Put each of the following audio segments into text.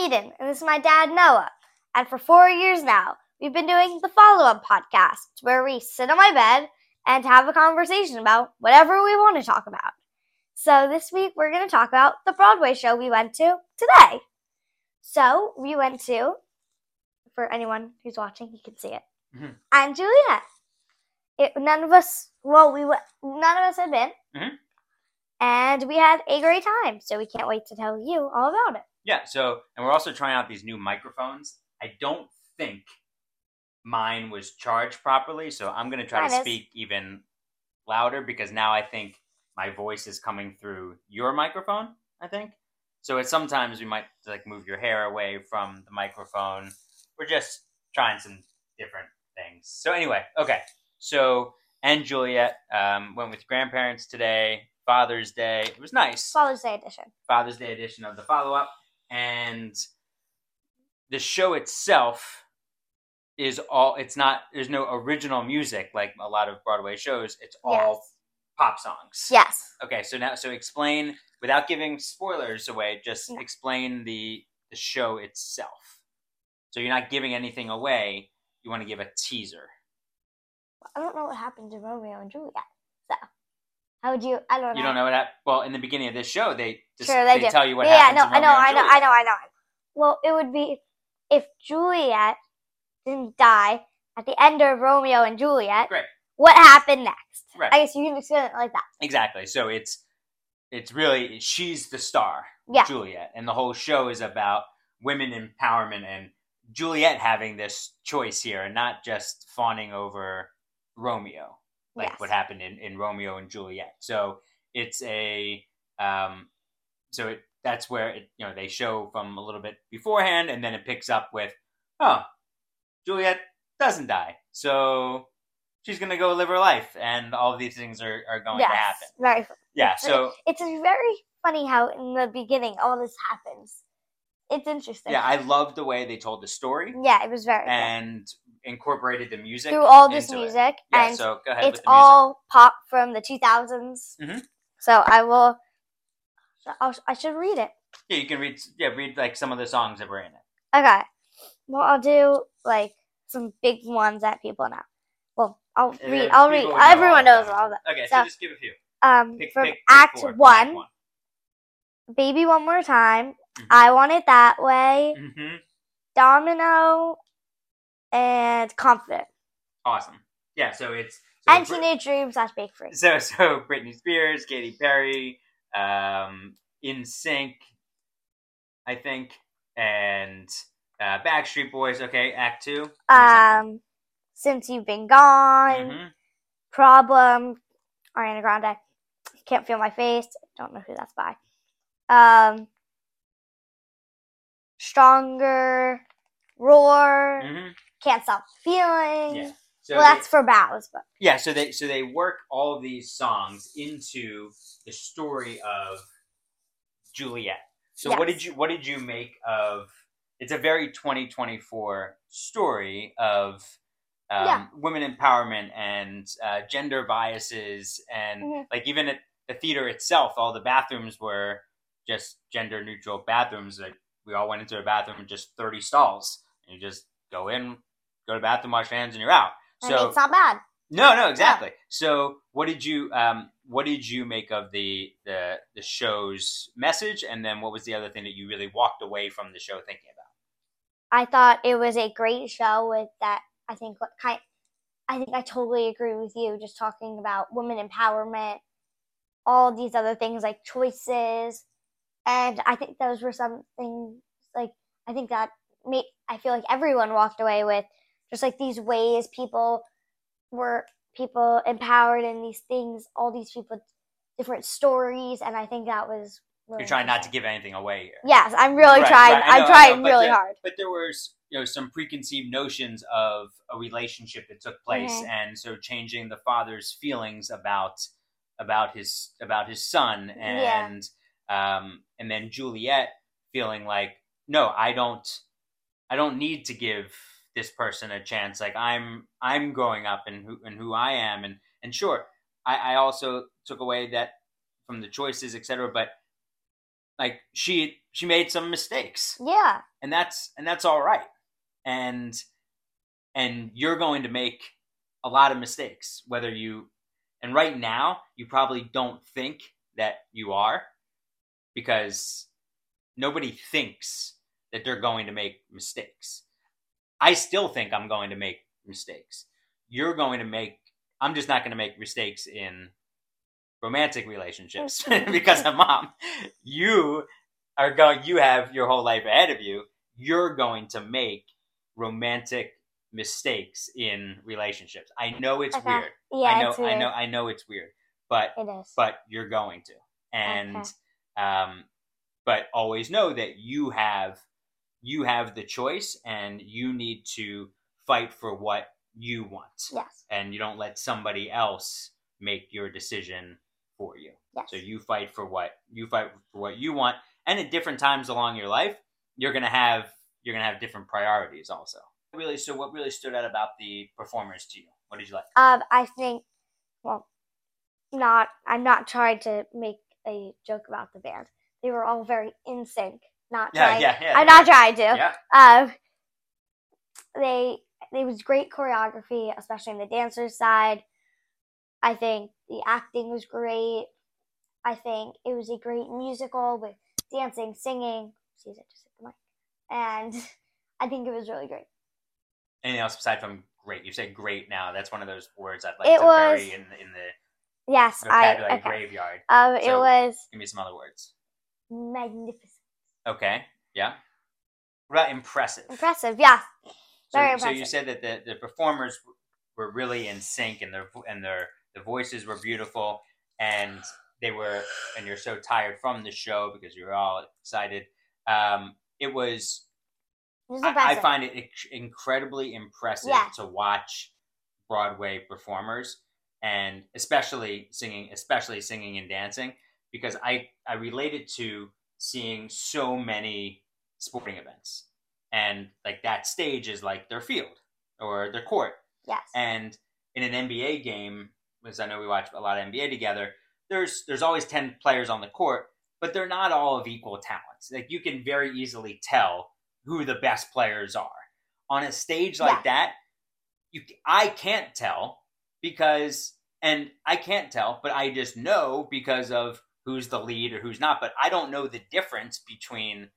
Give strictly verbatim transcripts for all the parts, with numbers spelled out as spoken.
Aiden, and this is my dad, Noah. And for four years now, we've been doing the Follow-Up Podcast, where we sit on my bed and have a conversation about whatever we want to talk about. So this week, we're going to talk about the Broadway show we went to today. So we went to, for anyone who's watching, you can see it, mm-hmm. and Juliet. It, none of us, well, we none of us had been, mm-hmm. and we had a great time. So we can't wait to tell you all about it. Yeah. So, and we're also trying out these new microphones. I don't think mine was charged properly, so I'm going to try mine to is. speak even louder because now I think my voice is coming through your microphone. I think so. It's sometimes we might like move your hair away from the microphone. We're just trying some different things. So anyway, okay. So, and Juliet um, went with grandparents today, Father's Day. It was nice. Father's Day edition. Father's Day edition of the follow-up. And the show itself is all, it's not, there's no original music like a lot of Broadway shows. It's all yes. pop songs. Yes. Okay, so now, so explain, without giving spoilers away, just yeah. explain the, the show itself. So you're not giving anything away. You want to give a teaser. I don't know what happened to Romeo and Juliet. So, how would you? I don't know. You don't know what happened? Well, in the beginning of this show, they just sure, they, they do. tell you what yeah, happens. Yeah, no, I know, I know, I know, I know, I know. Well, it would be if Juliet didn't die at the end of Romeo and Juliet. Great. What happened next? Right. I guess you can explain it like that. Exactly. So it's it's really she's the star, yeah. Juliet, and the whole show is about women empowerment and Juliet having this choice here, and not just fawning over Romeo, like yes. what happened in, in Romeo and Juliet. So it's a, um, so it, that's where it, you know, they show from a little bit beforehand, and then it picks up with, oh, Juliet doesn't die, so she's gonna go live her life, and all of these things are, are going yes, to happen. Very. Yeah. So it's very funny how in the beginning all this happens. It's interesting. Yeah, I loved the way they told the story. Yeah, it was very and good. Incorporated the music through all this into music. It. Yeah, and so go ahead it's with the all music. pop from the two thousands. Mm-hmm. So I will. I'll, I should read it. Yeah, you can read. Yeah, read like some of the songs that were in it. Okay. Well, I'll do like some big ones that people know. Well, I'll and read. I'll read. Know Everyone all knows all of that. Okay, so, so just give a few. Um, pick, from pick, pick Act four, one, one, Baby One More Time, mm-hmm. I Want It That Way, mm-hmm. Domino, and Confident. Awesome. Yeah, so it's so and Brit- Teenage Dream slash Bake Free. So so Britney Spears, Katy Perry, um, In Sync, I think, and uh, Backstreet Boys. Okay, Act two. Um, Since You've Been Gone, mm-hmm. Problem, Ariana Grande. Can't Feel My Face. Don't know who that's by. Um, Stronger, Roar, mm-hmm. Can't Stop the Feeling. Yeah. So well, they, that's for Bows, but yeah. So they so they work all of these songs into the story of Juliet. So yes. what did you what did you make of? It's a very twenty twenty-four story of um, yeah. women empowerment and uh, gender biases, and mm-hmm. like even at the theater itself, all the bathrooms were just gender neutral bathrooms. Like we all went into a bathroom with just thirty stalls, and you just go in, go to the bathroom, wash your hands, and you're out. I So mean, it's not bad. No, no, exactly. Yeah. So what did you um, what did you make of the, the the show's message, and then what was the other thing that you really walked away from the show thinking about? I thought it was a great show with that. I think what kind. I think I totally agree with you. Just talking about women empowerment, all these other things like choices, and I think those were some things like I think that made I feel like everyone walked away with just like these ways people were people empowered in these things, all these people, different stories, and I think that was. Really You're trying not to give anything away here. Yes, I'm really right, trying. Right, know, I'm trying know, really there, hard. But there was, you know, some preconceived notions of a relationship that took place, mm-hmm. and so changing the father's feelings about about his about his son, and yeah. um, and then Juliet feeling like, no, I don't, I don't need to give this person a chance. Like I'm, I'm growing up and who and who I am, and and sure, I, I also took away that from the choices, et cetera, but like she she made some mistakes. Yeah. And that's and that's all right. And and you're going to make a lot of mistakes, whether you and right now you probably don't think that you are, because nobody thinks that they're going to make mistakes. I still think I'm going to make mistakes. You're going to make I'm just not going to make mistakes in romantic relationships because I'm mom. You are going you have your whole life ahead of you. You're going to make romantic mistakes in relationships. I know it's okay. weird. Yeah, I know it's weird. I know I know it's weird. But it is. but you're going to. And okay. um but always know that you have you have the choice, and you need to fight for what you want. Yes. And you don't let somebody else make your decision for you. Yes. So you fight for what you fight for what you want, and at different times along your life, you're gonna have you're gonna have different priorities also. Really, so what really stood out about the performers to you? What did you like? Um, I think, well, not I'm not trying to make a joke about the band. They were all very in sync. Not yeah, trying. Yeah, yeah. I'm not trying to. Yeah. Um, they it was great choreography, especially on the dancers' side. I think the acting was great. I think it was a great musical with dancing, singing. Excuse it, just hit the mic. And I think it was really great. Anything else aside from great? You say great now. That's one of those words I'd like it to was, bury in, in the yes, vocabulary I, okay. graveyard. Um, so it was... Give me some other words. Magnificent. Okay, yeah. What about impressive? Impressive, yeah. Very so, impressive. So you said that the, the performers were really in sync, and their and their the voices were beautiful, and they were, and you're so tired from the show because you were all excited. Um, it was, it was I, I find it incredibly impressive yeah. to watch Broadway performers, and especially singing, especially singing and dancing, because I, I relate it to seeing so many sporting events, and like that stage is like their field or their court. Yes. And in an N B A game, because I know we watch a lot of N B A together, there's there's always ten players on the court, but they're not all of equal talents. Like you can very easily tell who the best players are. On a stage like yeah. that, you I can't tell because, and I can't tell, but I just know because of who's the lead or who's not. But I don't know the difference between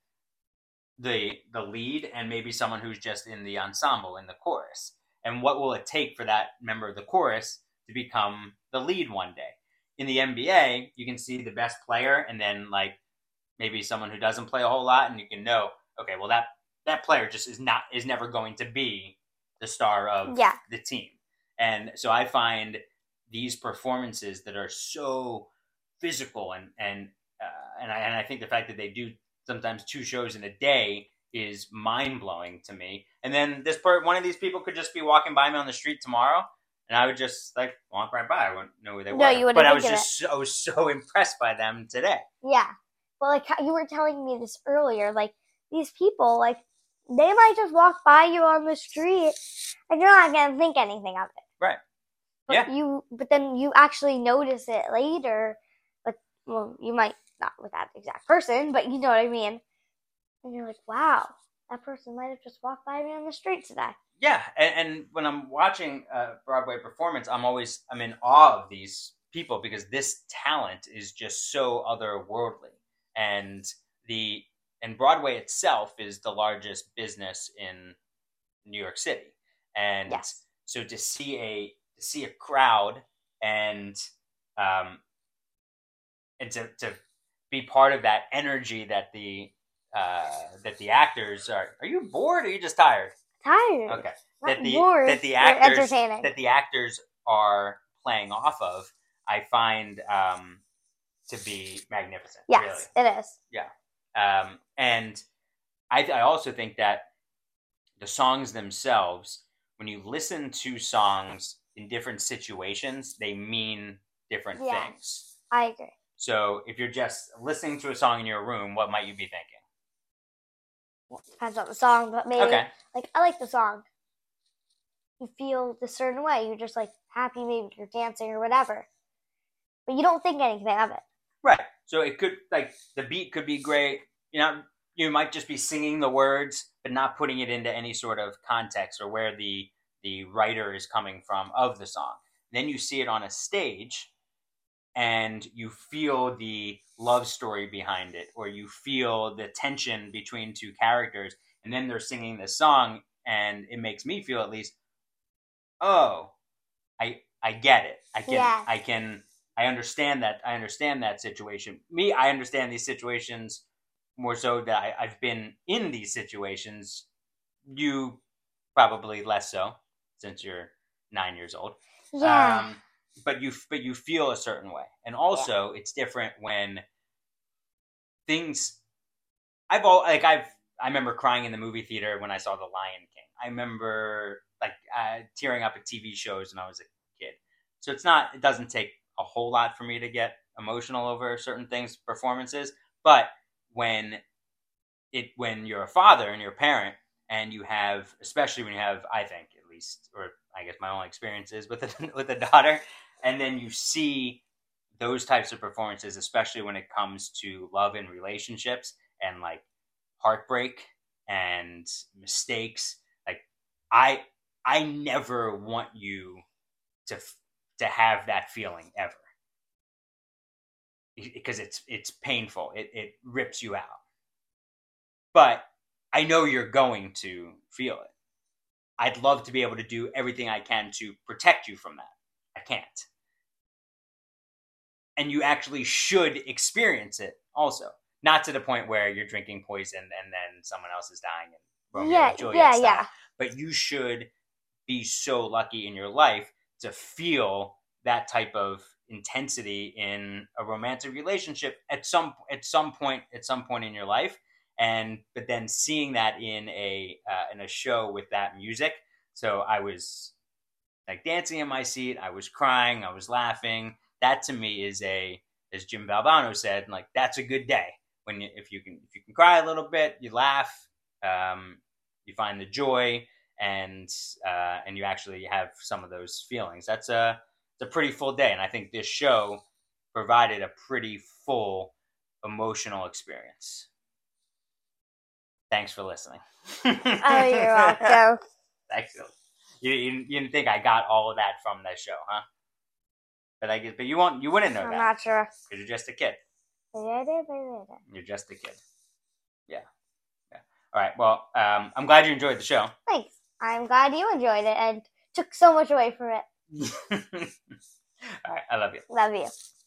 the the lead and maybe someone who's just in the ensemble, in the chorus. And what will it take for that member of the chorus to become the lead one day? In the N B A, you can see the best player and then like maybe someone who doesn't play a whole lot, and you can know, okay, well that that player just is not is never going to be the star of yeah. the team. And so I find these performances that are so physical and and uh, and I and I think the fact that they do sometimes two shows in a day is mind blowing to me. And then this part, one of these people could just be walking by me on the street tomorrow, and I would just like walk right by. I wouldn't know who they no, were. You wouldn't. But I was think just so, I was so impressed by them today. Yeah. Well, like you were telling me this earlier, like these people, like they might just walk by you on the street, and you're not gonna think anything of it. Right. But yeah. You, but then you actually notice it later. But well, you might not with that exact person, but you know what I mean. And you're like, wow, that person might have just walked by me on the street today. Yeah, and, and when I'm watching a Broadway performance, I'm always I'm in awe of these people because this talent is just so otherworldly. And the and Broadway itself is the largest business in New York City. And yes. so to see a to see a crowd and um and to, to be part of that energy that the uh, that the actors are. Are you bored or are you just tired? Tired. Okay. Not that the bored. that the actors entertaining. that the actors are playing off of, I find um, to be magnificent. Yes, really. it is. Yeah. Um, and I, I also think that the songs themselves, when you listen to songs in different situations, they mean different yeah, things. I agree. So if you're just listening to a song in your room, what might you be thinking? Well, depends on the song, but maybe okay. like I like the song. You feel this certain way. You're just like happy, maybe you're dancing or whatever, but you don't think anything of it. Right. So it could, like, the beat could be great. You know, you might just be singing the words, but not putting it into any sort of context or where the the writer is coming from of the song. Then you see it on a stage, and you feel the love story behind it, or you feel the tension between two characters, and then they're singing this song, and it makes me feel, at least, oh, I I get it. I can Yes. I can I understand that. I understand that situation. Me, I understand these situations more so that I, I've been in these situations. You probably less so, since you're nine years old. Yeah. Um, but you but you feel a certain way, and also yeah. It's different when things. I've all like I've I remember crying in the movie theater when I saw The Lion King. I remember like uh, tearing up at T V shows when I was a kid. So it's not. It doesn't take a whole lot for me to get emotional over certain things, performances. But when it when you're a father and you're a parent, and you have, especially when you have, I think at least, or I guess my only experiences with a, with a daughter, and then you see those types of performances, especially when it comes to love and relationships and like heartbreak and mistakes. Like I, I never want you to to have that feeling ever, because it's it's painful. It it rips you out. But I know you're going to feel it. I'd love to be able to do everything I can to protect you from that. I can't. And you actually should experience it also. Not to the point where you're drinking poison and then someone else is dying and Romeo yeah, and Juliet yeah, style. yeah. But you should be so lucky in your life to feel that type of intensity in a romantic relationship at some at some point at some point in your life. And but then seeing that in a uh, in a show with that music, so I was like dancing in my seat, I was crying, I was laughing. That to me is a, as Jim Valvano said, like that's a good day when you, if you can if you can cry a little bit, you laugh, um, you find the joy, and uh, and you actually have some of those feelings. That's a it's a pretty full day, and I think this show provided a pretty full emotional experience. Thanks for listening. Oh, you're welcome. Thanks. You, you you didn't think I got all of that from that show, huh? But I guess, but you won't. You wouldn't know I'm that. I'm not sure. Because you're just a kid. You're just a kid. Yeah. Yeah. All right. Well, um, I'm glad you enjoyed the show. Thanks. I'm glad you enjoyed it and took so much away from it. All right. I love you. Love you.